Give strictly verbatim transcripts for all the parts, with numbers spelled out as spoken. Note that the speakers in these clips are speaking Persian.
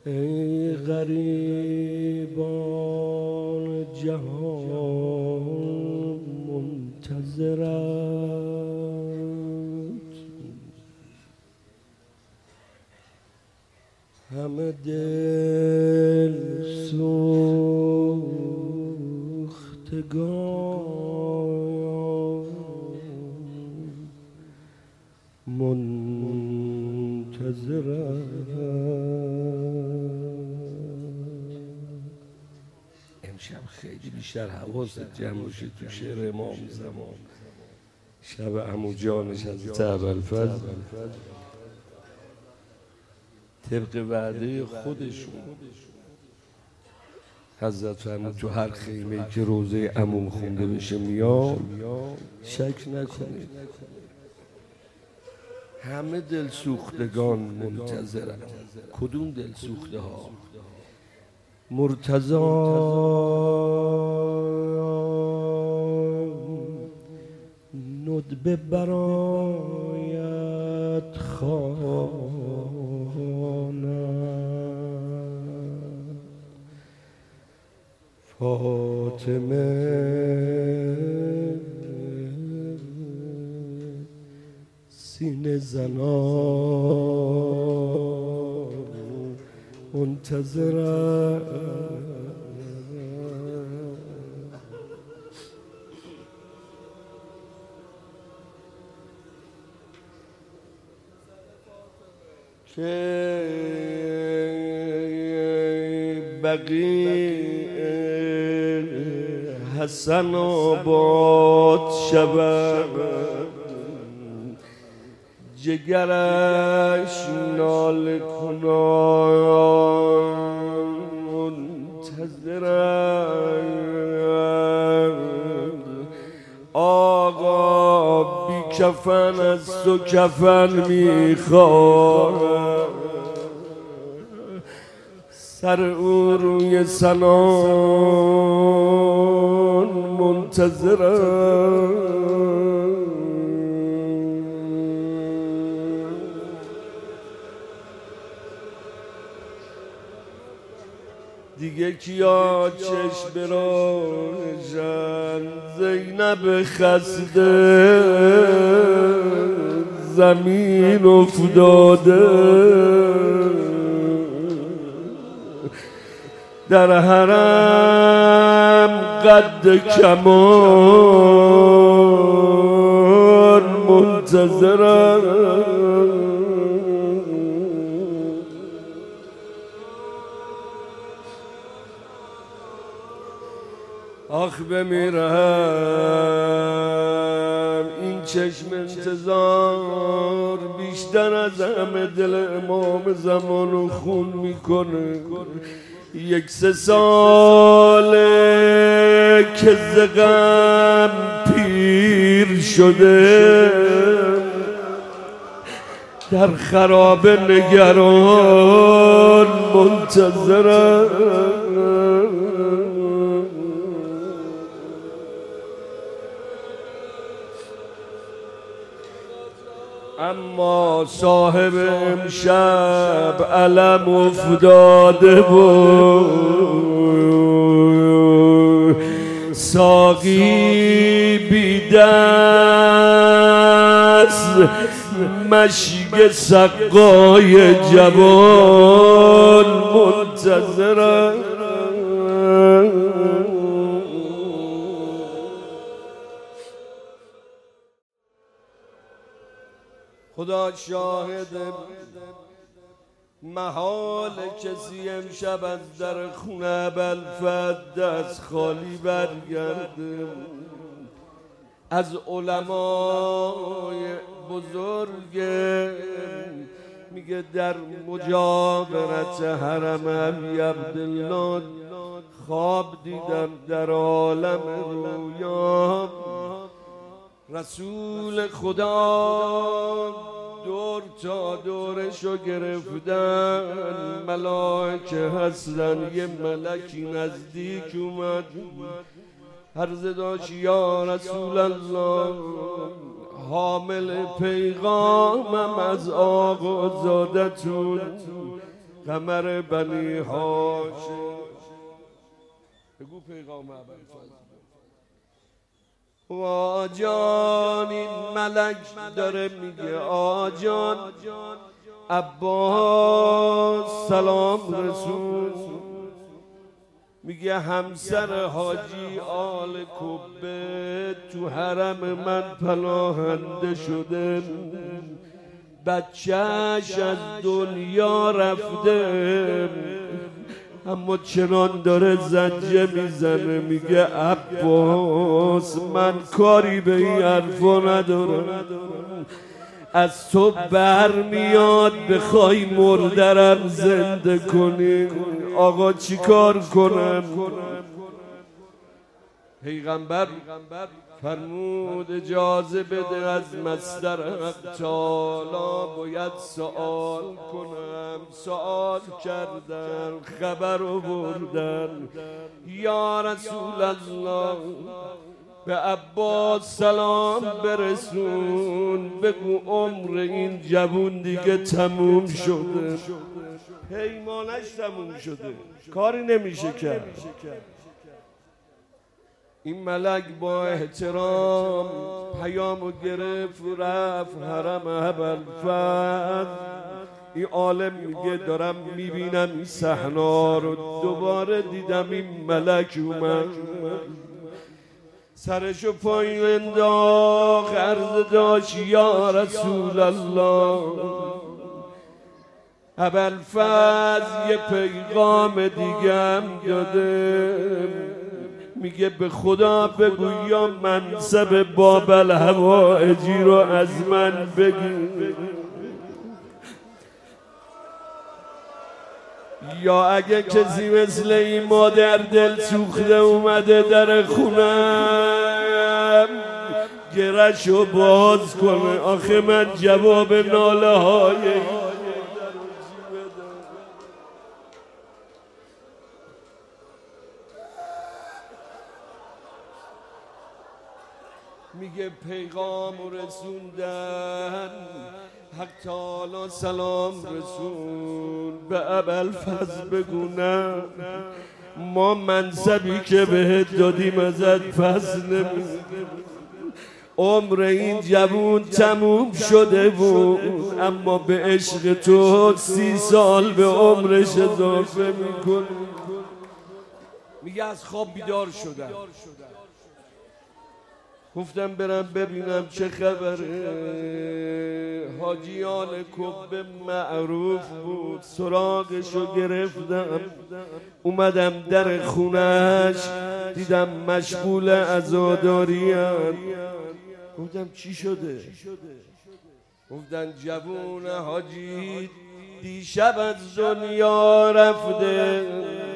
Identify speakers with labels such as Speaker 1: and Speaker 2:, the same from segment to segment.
Speaker 1: ای غریبان جهان منتظرت، همه دل سوختگان منتظرت. امشب خیلی بیشتر حواست جمع باشه تو شعر امام زمان. شب عمو جانش حضرت ابوالفضل طبق وعده خودشون حضرت فرمود تو هر خیمه که روزه عمو خونده بشه میام، شک نکنید همه دل سوختگان منتظرن. کدوم دل سوخته ها؟ مرتضی ندبه برایت خوانم، فاطمه سینه زنان منتظرم. که بقیع حسن آباد شود، جگرش ناله کنان منتظرند. آقا بی کفن از تو کفن میخواد، سر او روی سنان منتظرند. دیگه کیا چشم براشن؟ زینب خسته زمین افتاده، در حرم قد کمان منتظرم. آخ بمیرم این چشم انتظار بیشتر از همه دل امام زمانو خون میکنه. یک سه ساله که ز غم پیر شده، در خرابه نگران منتظرم. اما صاحب امشب علم افتاده بود، ساقی بی دست مشک سقای جوان منتظرم. خدا شاهد محال کسی امشب از در خونه ابوالفضل دست خالی برگرده. از علمای بزرگ میگه در مجاورت حرم ابی عبدالله خواب دیدم در عالم رویا، رسول خدا دور تا دورشو گرفتن، ملائکه هستن. یه ملکی نزدیک اومد، عرض داشت یا رسول الله، حامل پیغامم از آقا زادتون، قمر بنی هاشم. بگو پیغام ابوالفضل. آجان این ملک داره میگه آجان عباس سلام رسول، میگه همسر حاجی آل کبه تو حرم من پناهنده شده، بچهش از دنیا رفته، اما چنان داره زنجه میزنه میگه عباس من کاری به این حرفا ندارم، از تو برمیاد بخوای مردرم زنده کنی، آقا چی کار کنم؟ پیغمبر فرمود اجازه بده از مصدر حق تعالی باید سوال کنم. سوال کردن، خبر آوردن، یا رسول الله به عباس سلام برسون، بگو عمر این جوون دیگه تموم شده، پیمانش تموم شده، کاری نمیشه کرد. این ملک با احترام پیامو گرفت و رفت حرم ابوالفضل. این عالم میگه دارم میبینم این صحنه رو، دوباره دیدم این ملک اومد، سرشو پایین انداخت، عرض داشت یا رسول الله ابوالفضل یه پیغام دیگه هم داده، میگه به خدا بگو یا منصب باب الحوائجی رو از من بگیر، یا اگه کسی مثل این مادر دل سوخته اومده در خونم گرشو باز کنه، آخه من جواب ناله های میگه پیغام رسوندن، حق تعالی سلام رسول به ابوالفضل بگو نه، ما منصبی که بهت دادیم ازت پس نمیگیریم، عمر این جوون تموم شده بود، اما به عشق تو سی سال به عمرش اضافه میکنی. میگه از خواب بیدار شدم، گفتم برم ببینم چه خبره. حاجی آل کبه معروف بود، سراغشو گرفتم، اومدم در خونش دیدم مشغول عزاداریم. گفتم چی شده؟ گفتن جوون حاجی دیشب از دنیا رفته،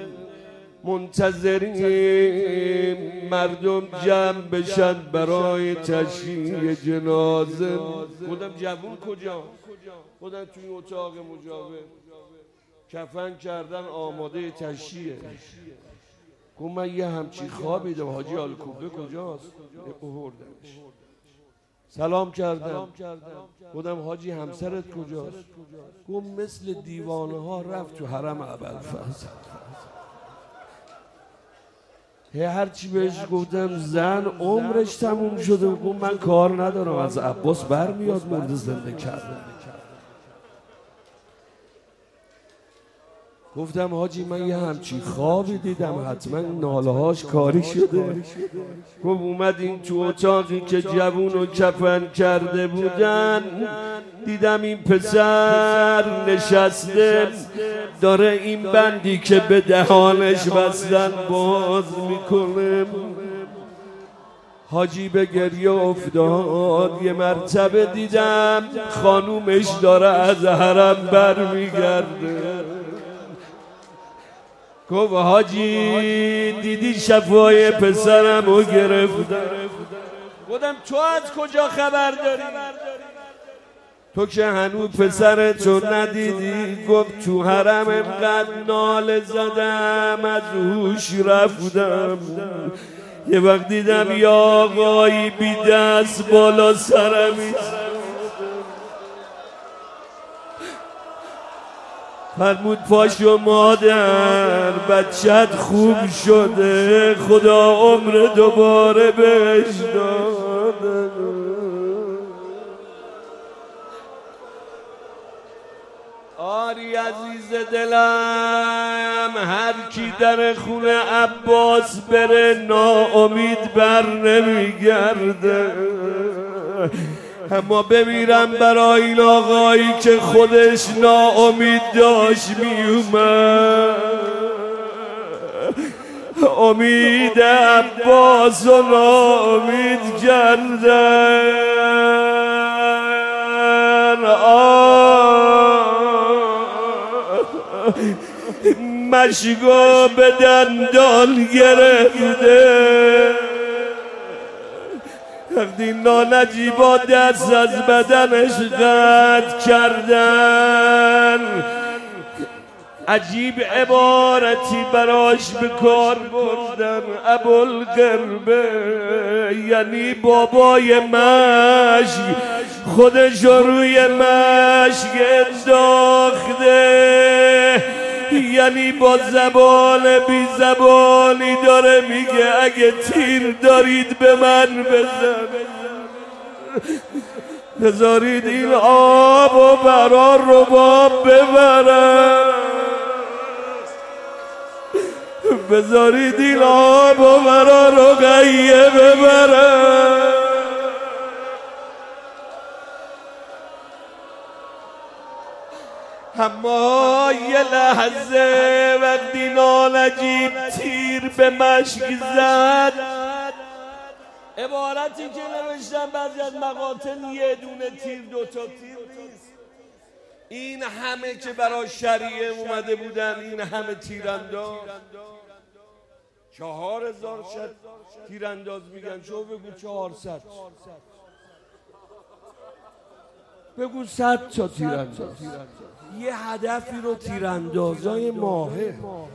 Speaker 1: منتظریم مردم جمع بشن برای تشییع جنازه. گفتم جوون کجا؟ گفتن توی اتاق مجاور کفن کردن آماده تشییع. گفتم من یه همچی خوابی دیدم، حاجی آل کبه کجاست؟ آوردمش، سلام کردم، گفتم حاجی همسرت کجاست؟ گفت مثل دیوانه ها رفت تو حرم ابوالفضل. هر چی بهش گفتم زن عمرش تموم شده، گفت من کار ندارم، از عباس برمیاد مرد زنده کردن. گفتم حاجی من یه همچی خوابی دیدم، حتما ناله هاش کاری شده. گفت اومدیم تو اتاقی که جوون رو کفن کرده بودن، دیدم این پسر نشسته داره این بندی که به دهانش بستن باز میکنه. حاجی به گریه افتاد. یه مرتبه دیدم خانومش داره از حرم بر میگرده. گفت حاجی دیدی شفای پسرم رو گرفتم. گفتم تو از کجا خبر داری؟ تو که هنوز پسرتو ندیدی. گفت تو حرم انقدر ناله زدم از هوش رفتم، یه وقت دیدم یا آقایی بی دست بالا سرم. فرمود پاشو مادر بچت خوب شده خدا عمر دوباره بهش داده. آری عزیز دلم هر کی در خونه عباس بره ناامید بر نمیگرده، اما بمیرم برای این آقایی که خودش ناامید داشت میومد. امید عباس و ناامید کردن. مشگو به دندان گرفته، وقتی نانجیبا دست از بدنش قطع کردن عجیب عبارتی براش به کار بردن. ابوالقربه یعنی بابای مشک خودش روی مشک انداخته، یعنی با زبان بی زبانی داره میگه اگه تیر دارید به من بزن، بذارید این آب و برا رباب ببرن، بذارید این آب و برا رقیه ببرن. اما یه لحظه وقتی نانجیب تیر به مشک زد، عبارتی که نوشتن بعضی از مقاطع یه دونه تیر دوتا تیر نیست، این همه که برای شریعه اومده بودن این همه تیرانداز، چهار هزار تیرانداز میگن، شو بگو چهارصد، بگو صد تا تیرانداز، یه هدفی رو تیراندازای ماهه.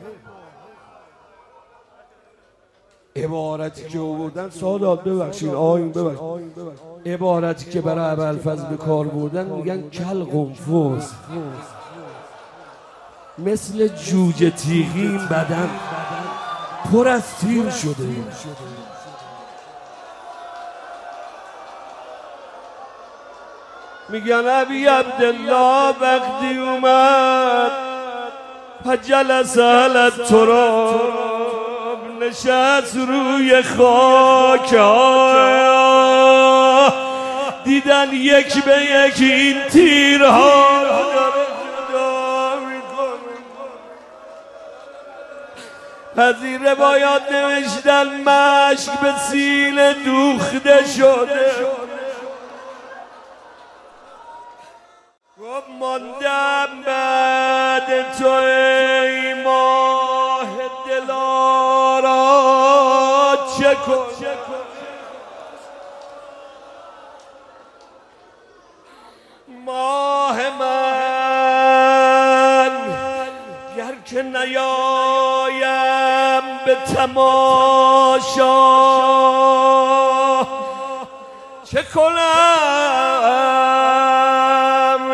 Speaker 1: عبارتی که آوردن سادات ببخشید آیین ببخشید، عبارتی که برای ابوالفضل به کار بردن میگن کل قنفذ، مثل جوجه تیغی این بدن پر از تیر شده. میگن ابی عبدالله وقتی اومد فجلس علی التراب، نشست روی خاک، دیدن یک به یک این تیرها از این روایات نوشتن مشک به سینه دوخته شده. گفت ماندم بعد تو ای ماه دلارا چه کن، ماه من گر که نیایم به تماشا چه کنم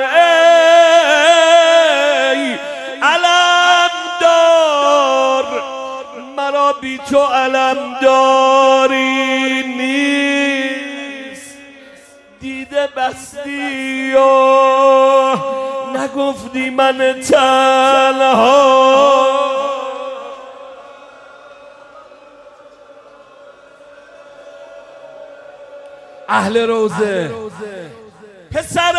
Speaker 1: ای علم دار، مرا بی تو علم داری نیست. دیده بستی و نگفتی من تنها، اهل روزه پسر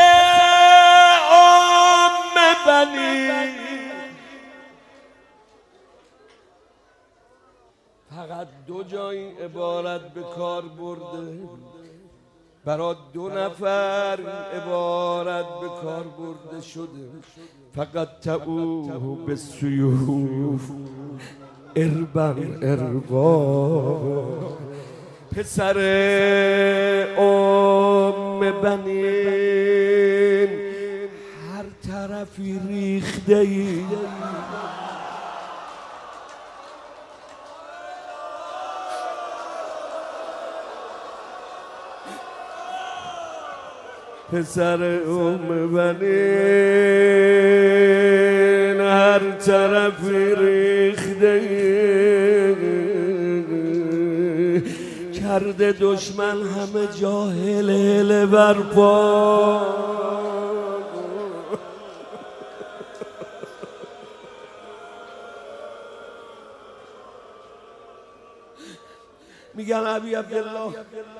Speaker 1: ام بنی، فقط دو جا این عبارت به کار برده، برای دو نفر عبارت به کار برده شده. فقط تبوه به سیوف اربن اربا، پسر ام بنین هر طرفی ریخته ای، پسر ام بنین هر طرفی ریخته کرده دشمن همه جا هل هل برپا میگن ابی عبدالله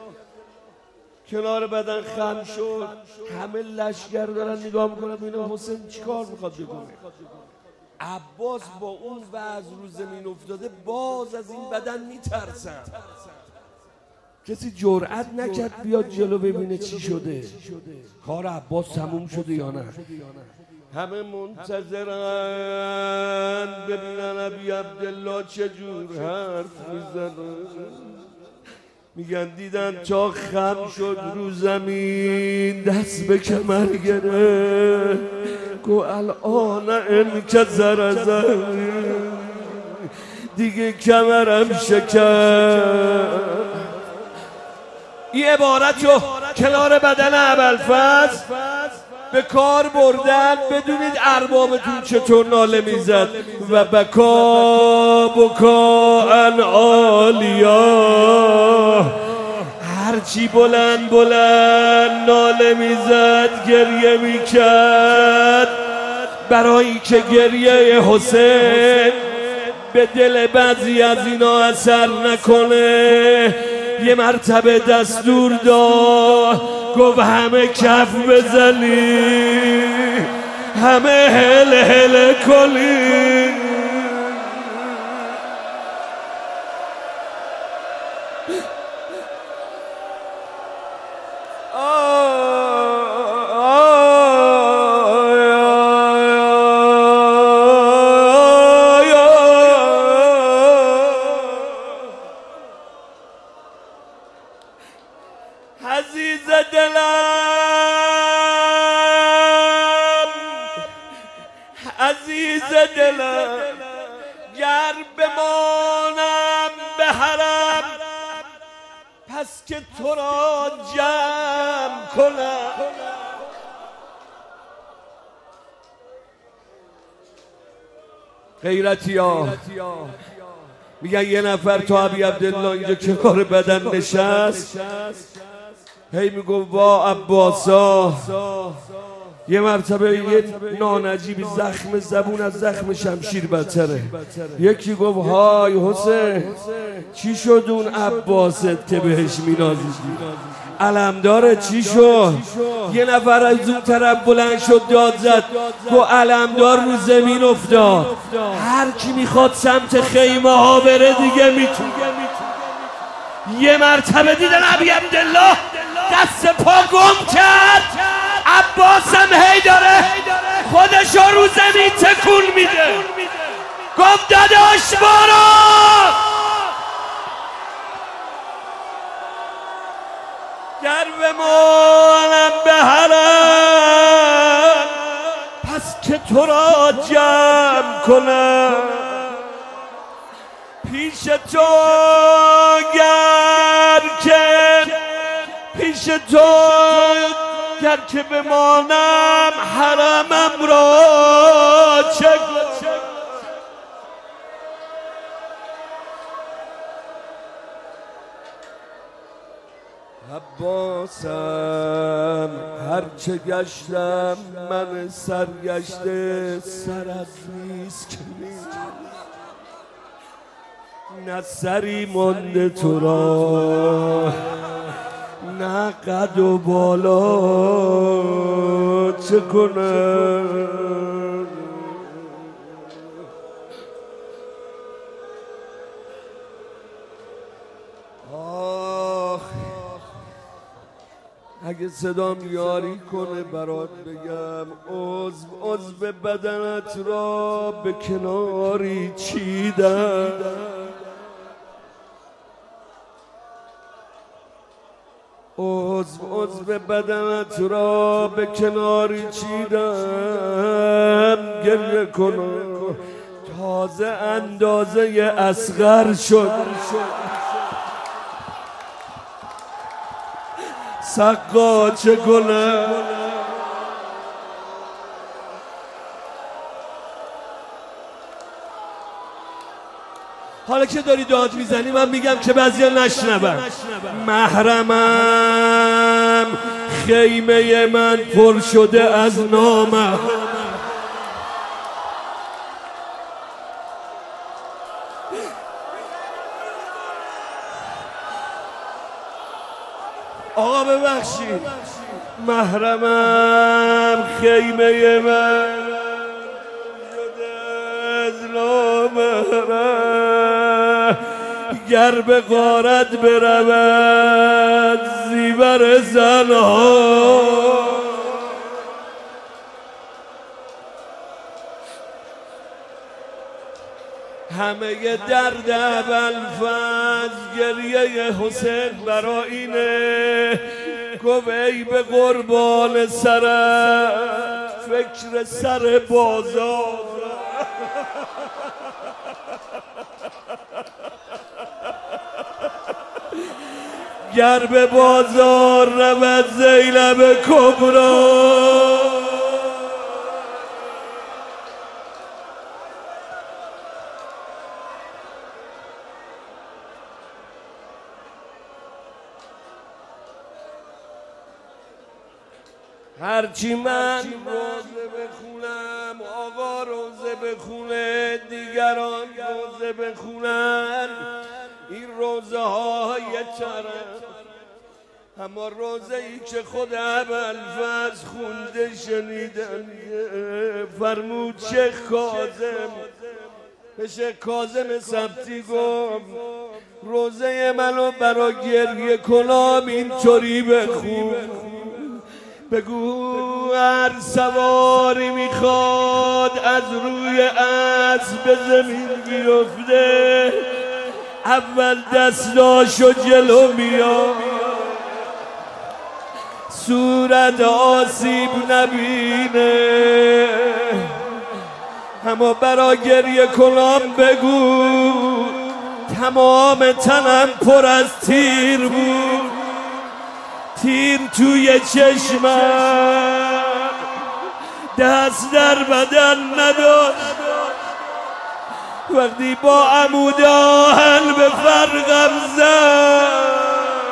Speaker 1: کنار بدن خم شد، همه لشگر دارن نگاه میکنن ببینن حسین چیکار میخواد بکنه. عباس با اون وضع رو زمین افتاده باز از این بدن میترسن. کسی جرأت نکرد بیاد جلو ببینه چی شده، کار عباس تموم شده یا نه. همه منتظرن ببینن ابی عبدالله چجور حرف میزنه. میگن دیدن تا خم شد رو زمین دست به کمر گرفت گو الان این که زرزه دیگه کمرم شکر. این عبارت رو کنار بدن ابوالفضل به کار بردن. بدونید اربابتون چطور ناله میزد و بکا بکا ان عالیا، هرچی بلند بلند ناله میزد گریه میکرد برای که گریه حسین به دل بعضی از اینا اثر نکنه. یه مرتبه دستور داد گفت همه کف بزنی، همه هل هل کنی. عزیز دلم عزیز دلم گر بمانم به حرم پس که تو را جمع کنم. غیرتی ها میگن یه نفر تو ابی عبدالله اینجا کنار بدن نشست، هی میگفت وا عباسا. یه مرتبه یه نانجیبی زخم زبون از زخم شمشیر بدتره. یکی گفت های حسین چی شد اون عباست که بهش مینازیدی؟ علمداره چی شد؟ یه نفر از اون طرف بلند شد داد زد گفت علمدار رو زمین افتاد. هر کی میخواد سمت خیمه ها بره دیگه میتونه. یه مرتبه دیدن ابی عبدالله دست پا گم کرد، عباس هم هی داره خودشو رو زمین تکون میده. گفت داداش برو، گر بمانم به حرم پس که تو را جمع کنم. پیش تو گر که پیش تو گر که بمانم حرمم را چه کنم. عباسم هرچه گشتم من سرگشته سرت نیست که نه سری مانده تو را نه قد و بالا چه کنم. آخ اگه صدام یاری کنه برات بگم عضو عضو بدنت را به کناری چیدم. عضو عضو بدنت را به کناری چیدم. گریه کنم تازه اندازه اصغر شد. سقا چه کنم. حالا که داری داد میزنی من میگم که بعضیا نشنون. محرمم خیمه من پر شده از نامم. آقا ببخشید، محرمم خیمه من شده از نامم. گر به غارت برود زیور زنها، همه درد ابوالفضل گریه حسین برا اینه. گفت ای به قربان سرت فکر سر بازار. گر به بازار رود زینب کبرا، هرچی من روزه بخونم آقا روزه بخونه، دیگران روزه بخونن، این روزه های طرف. اما روزه ای که خود ابوالفضل خونده شنیدم، فرمود شیخ کاظم به شیخ کاظم سبتی گفت روزه منو برا گریه کنام اینطوری بخون. بگو هر سواری میخواد از روی اسب به زمین بیفته، اول دستاشو جلو میاد، صورت آسیب نبینه. اما برا گریه کنام بگو تمام تنم پر از تیر بود، تیر توی چشمم، دست در بدن نداشت. وقتی با عمود آهن به فرقم زد،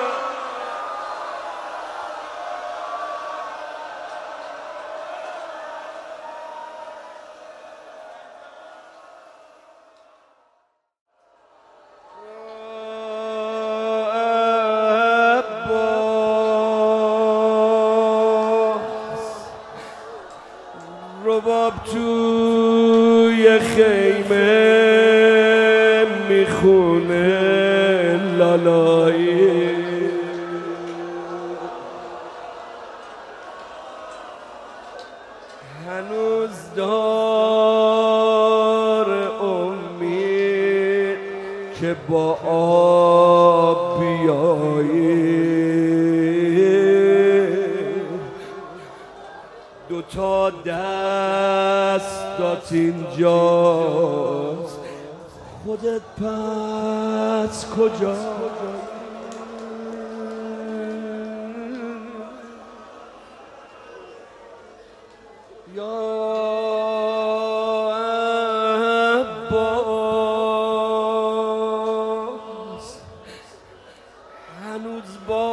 Speaker 1: رباب توی خیمه میخونه لالایی، هنوز دار امید که با آب بیایی. دو تا دستات اینجاست، خودت پس کجا؟ یا عباس هنوز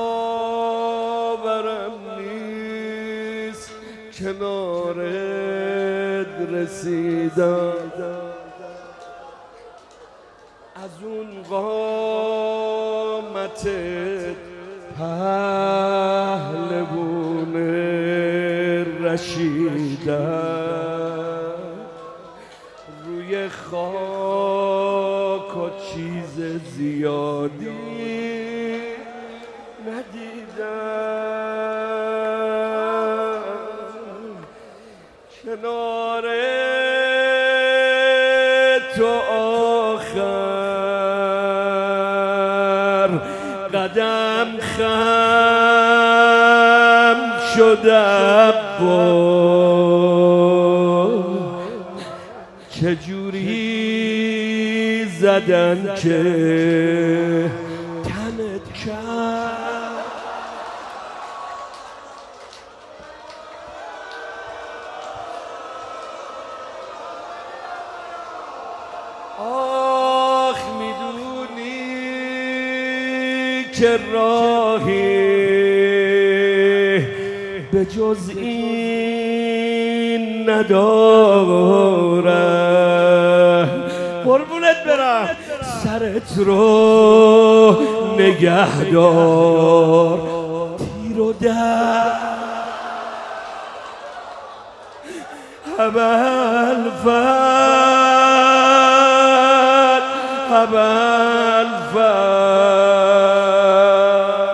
Speaker 1: باورم نیست کنارت رسیدم. از اون قامتت پهلوون رشیدم، روی خاک و چیز زیادی ندیدم. کنار تو آخر قدم خم شده با چجوری زدن که تنت کرد. آخ میدونم که راهی به جز این نداره. قربونت برم سرت رو نگهدار، تیر و در هبل فر هبل فر.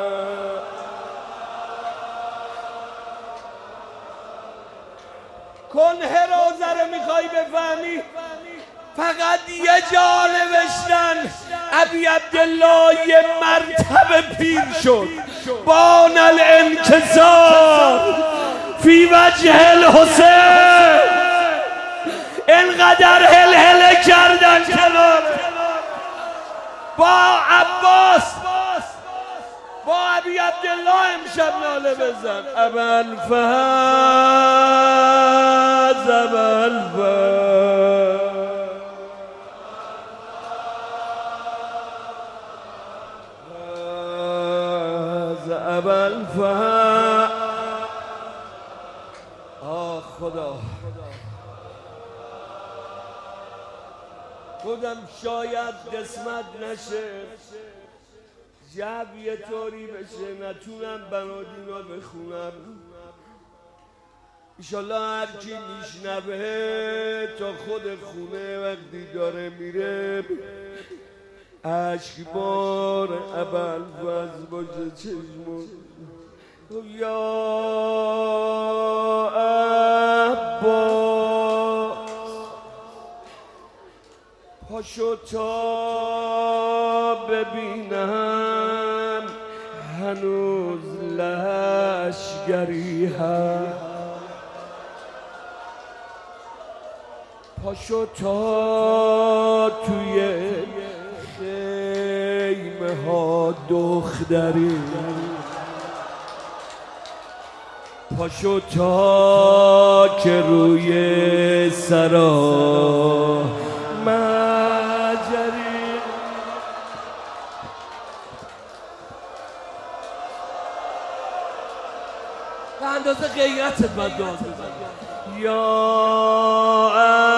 Speaker 1: کنه روزه رو میخوای بفهمی؟ فقط یه جا نوشتن ابی عبدالله یه مرتبه پیر شد، بان الانکسار فی وجه الحسین. انقدر هل هله کردن کنار با عباس، با ابی عبدالله امشب ناله بزن ابوالفضل ابوالفضل. ابوالفضل آه خدا، خودم شاید قسمت نشه جب یه طوری بشه نتونم بنادینا بخونم. ایشالله هرکی میشنوه تا خود خونه وقتی داره میره اشکبار ابوالفضل باشه چشمون. یا عباس پاشو تا ببینم هنوز لشگری هست، پاشو تا توی خیمه ها دختری، پاشو تا که روی سرا مجری. به اندازه غیرتت باید داد بزنی. یا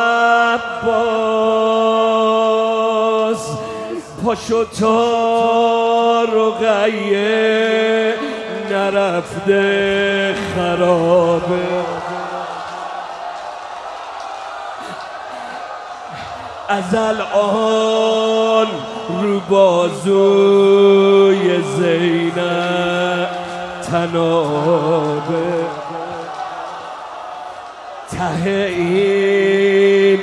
Speaker 1: عباس پاشو تا رقیه نرفته خرابه، از الان رو بازوی زینب تنابه، ته این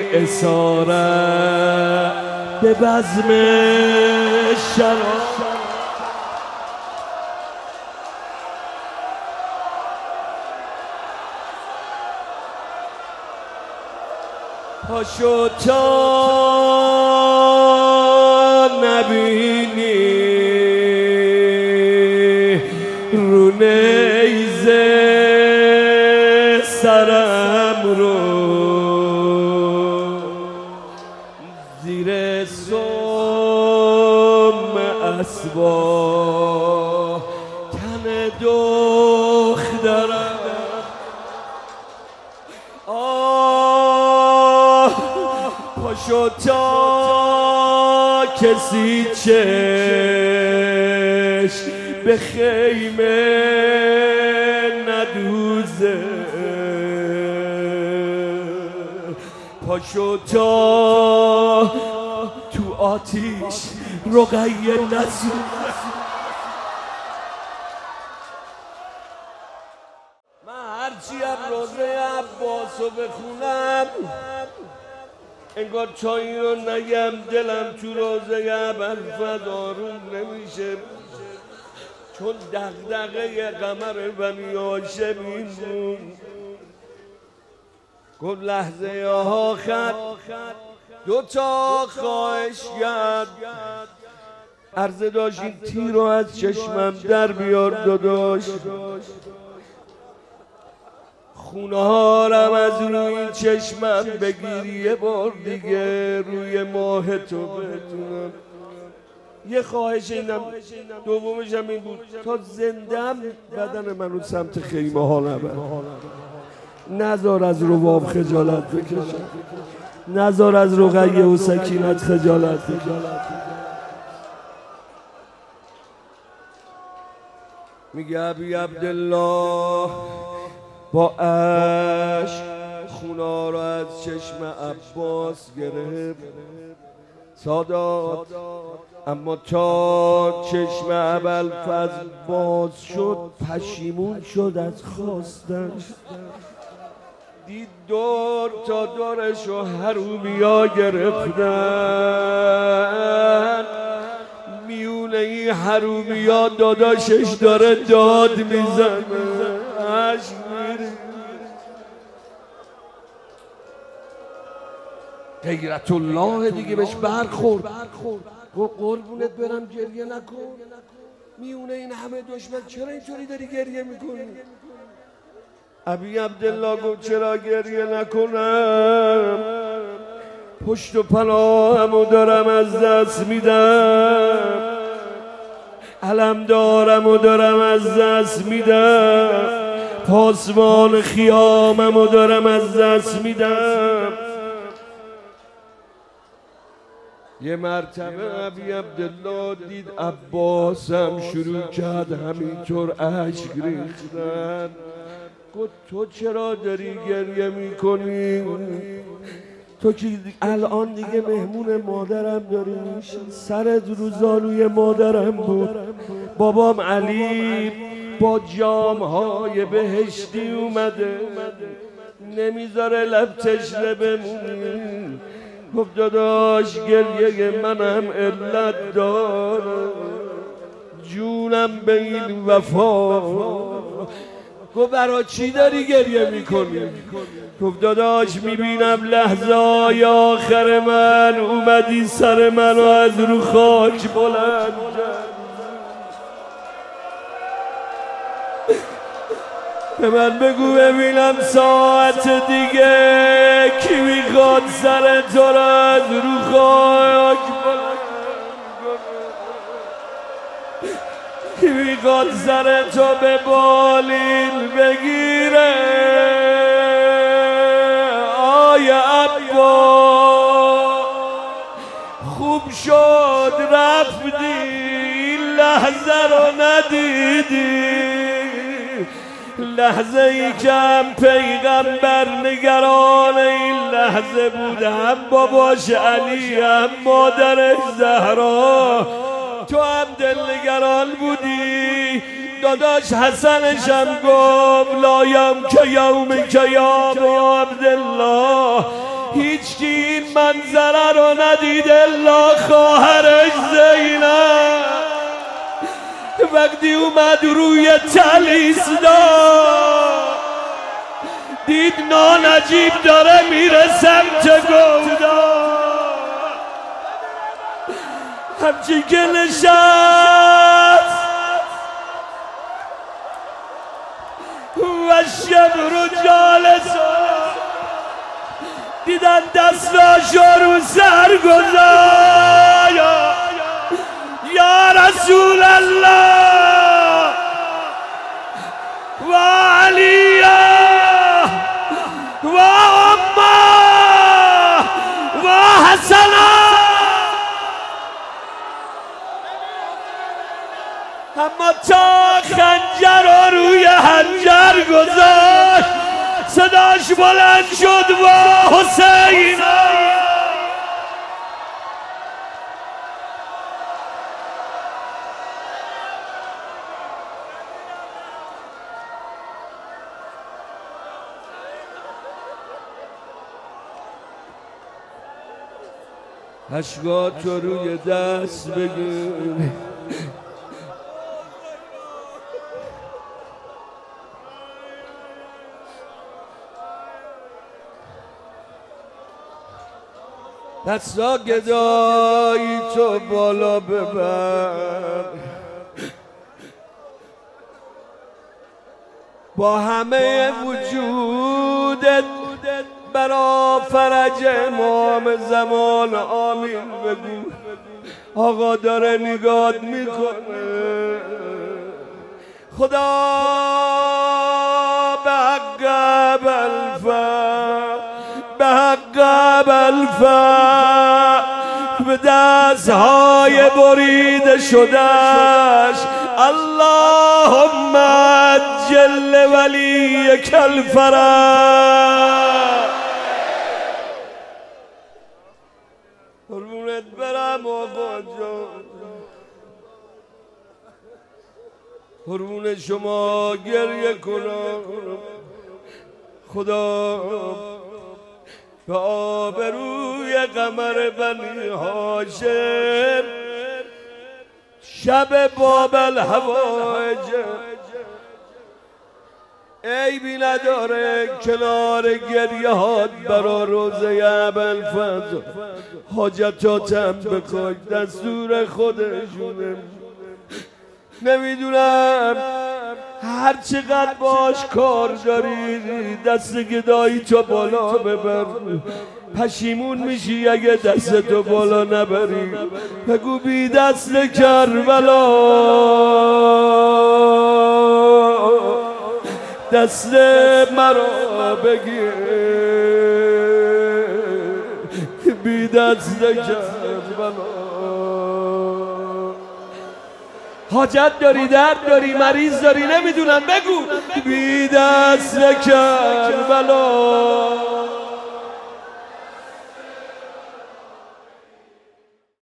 Speaker 1: اسارت به بزم شراب. پاشو تا نبینی رو نیزه سرم رو، زیر سم اسبا تن دخترم. پاشو تا کسی چشم به خیمه ندوزه، پاشو تا تو آتیش رقیه نسوزه. من هرچی هم روزه عباسو بخونم انگار چایی رو نگم دلم تو روزه ابوالفضل آروم نمیشه، چون دغدغه قمر بنی هاشم این بود. گفت لحظه آخر دو تا خواهش کرد، عرضه داشت این تیر رو از چشمم در بیار داداش، خونه هارم از روی چشمم بگیری یه بار دیگه روی ماه تو بتونم یه خواهش اینم دومش هم این بود تا زندم بدن منو سمت خیمه ها نبر، نذار از رباب خجالت بکشم، نذار از رقیه و سکینت خجالت بکشم. میگه ابی عبدالله با عشق خونا رو از چشم عباس گرفت سادات، اما تا چشم ابوالفضل باز شد پشیمون شد از خواستنش. دید دور تا دورش و حرومیا گرفتن، میونه این حرومیا داداشش داره داد میزنه، عشق میره. غیرت الله دیگه بهش برخورد، گفت قربونت برم گریه نکن، میونه این همه دشمن چرا اینطوری داری گریه میکنی؟ ابی عبدالله گفت چرا گریه نکنم، پشت و پناهمو دارم از دست میدم، علم دارم و دارم از دست میدم، پاسبان خیاممو دارم از دست میدم. یه مرتبه ابی عبدالله دید عباسم شروع کرد همینطور اشک ریختن. گفت تو چرا داری گریه میکنی؟ تو که الان دیگه مهمون مادرم داری میشی، سرت رو زانوی مادرم بود، بابام علی با جامهای بهشتی اومده نمیذاره لب تشنه بمونی. گفت داداش گریه منم علت داره، جونم به این وفا. گفت برا چی داری گریه میکنی؟ گفت داداش میبینم لحظه های آخر من اومدی سر منو از رو خاک بلند کرد. به من بگو ببینم ساعت دیگه کی میخواد سر تو را از رو خاک بلند کنه، کی میخواد سر تو به بالین بگیره. آی عبا خوب شد رفتی این لحظه رو ندیدی، لحظه ای که هم پیغمبر نگران این لحظه بود، هم باباش علی هم مادرش زهرا، تو هم دلنگران بودی. داداش حسنش هم گفت لایم که یوم که یا عبدالله، هیچ کی این منظره رو ندید الا خواهرش زینب. وقتی اومد روی تلیس داد دید نانجیب داره میره سمت گودا، همچین که نشست و شب رو جالسان دیدن دستاشو رو سر گذار. یا رسول الله و علی و امه و حسن، اما تا خنجر رو روی حنجر گذاشت صداش بلند شد و حسین. اشکات رو روی دست بگیر، دستا گدایی تو بالا ببر، با همه وجودت برا فرج امام زمان آمین بگو. آقا داره نگات میکنه. خدا به حق ابوالفضل به حق ابوالفضل به دستهای بریده شدهش اللهم عجل ولیک الفرج. قربونت برم آقا جان، قربون شما گریه کنم. خدا به آبروی قمر بنی هاشم شب باب الحوائج عیبی نداره کنار گریه هات برا روزه ابوالفضل حاجتاتم بخوای، دستور خودشونه. نمیدونم هر چقدر باش کار داری دست گدایی تو بالا ببر، پشیمون میشی اگه دست تو بالا نبری. بگو بی دست کربلا دست مرا بگیر، بی دست کربلا. حاجت داری، درد داری، مریض داری، نمیدونم بگو بی دست کربلا.